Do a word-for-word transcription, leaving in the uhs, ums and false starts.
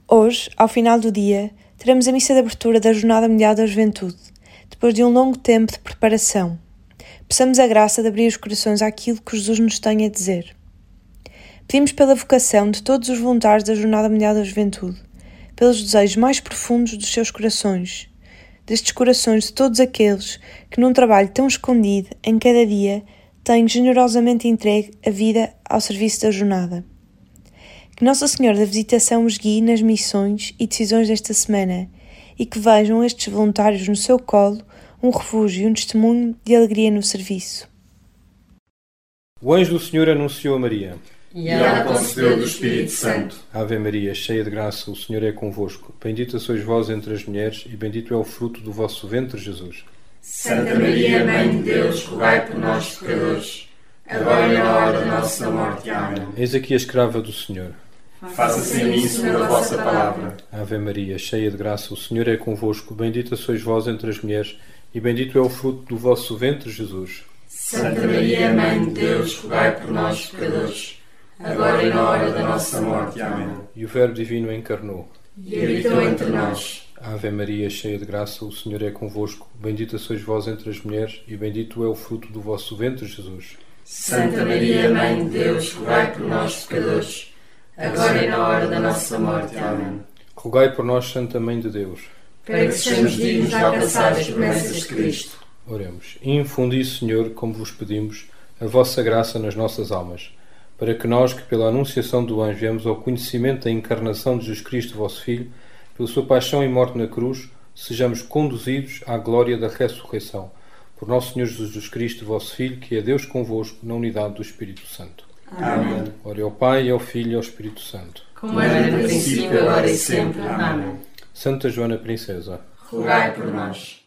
Hoje, ao final do dia, teremos a missa de abertura da Jornada Mundial da Juventude, depois de um longo tempo de preparação. Peçamos a graça de abrir os corações àquilo que Jesus nos tem a dizer. Pedimos pela vocação de todos os voluntários da Jornada Mundial da Juventude, pelos desejos mais profundos dos seus corações, destes corações de todos aqueles que num trabalho tão escondido, em cada dia, têm generosamente entregue a vida ao serviço da jornada. Que Nossa Senhora da Visitação os guie nas missões e decisões desta semana e que vejam estes voluntários no seu colo um refúgio e um testemunho de alegria no serviço. O anjo do Senhor anunciou a Maria. E ela concebeu do Espírito Santo. Ave Maria, cheia de graça, o Senhor é convosco. Bendita sois vós entre as mulheres e bendito é o fruto do vosso ventre, Jesus. Santa Maria, Mãe de Deus, rogai por nós, pecadores, agora e na hora da nossa morte. Amém. Eis aqui a escrava do Senhor. Faça-se em mim segundo a vossa palavra. Ave Maria, cheia de graça, o Senhor é convosco. Bendita sois vós entre as mulheres e bendito é o fruto do vosso ventre, Jesus. Santa Maria, Mãe de Deus, rogai por nós, pecadores, agora e na hora da nossa morte. Amém. E o Verbo Divino encarnou E habitou entre nós. Ave Maria, cheia de graça, o Senhor é convosco. Bendita sois vós entre as mulheres e bendito é o fruto do vosso ventre, Jesus. Santa Maria, Mãe de Deus, rogai por nós, pecadores, agora e na hora da nossa morte. Amém. Rogai por nós, Santa Mãe de Deus, para que sejamos dignos de alcançar as promessas de Cristo. Oremos. Infundi, Senhor, como vos pedimos, a vossa graça nas nossas almas, para que nós, que pela anunciação do anjo viemos ao conhecimento da encarnação de Jesus Cristo, vosso Filho, pela sua paixão e morte na cruz, sejamos conduzidos à glória da ressurreição. Por nosso Senhor Jesus Cristo, vosso Filho, que é Deus convosco, na unidade do Espírito Santo. Amém. Glória ao Pai, ao Filho e ao Espírito Santo. Como era no princípio, agora e sempre. Amém. Santa Joana Princesa, rogai por nós.